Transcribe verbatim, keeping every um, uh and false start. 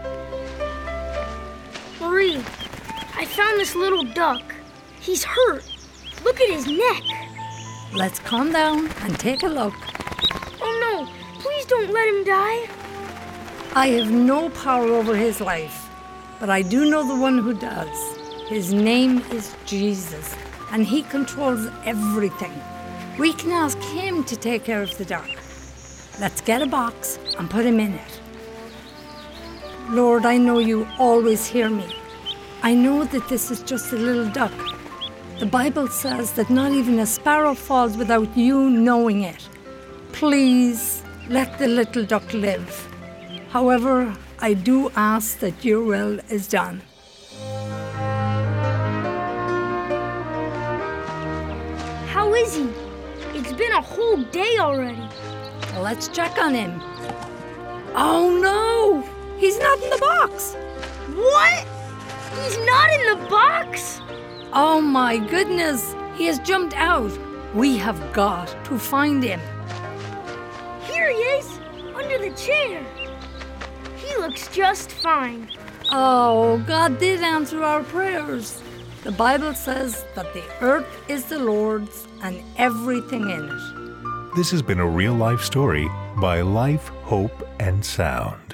Marie, I found this little duck. He's hurt. Look at his neck. Let's calm down and take a look. Oh no, please don't let him die. I have no power over his life, but I do know the one who does. His name is Jesus, and he controls everything. We can ask him to take care of the duck. Let's get a box and put him in it. Lord, I know you always hear me. I know that this is just a little duck. The Bible says that not even a sparrow falls without you knowing it. Please let the little duck live. However, I do ask that your will is done. How is he? It's been a whole day already. Well, let's check on him. Oh no! He's not in the box! What? He's not in the box? Oh my goodness! He has jumped out. We have got to find him. Here he is, under the chair. He looks just fine. Oh, God did answer our prayers. The Bible says that the earth is the Lord's and everything in it. This has been a real-life story by Life, Hope, and Sound.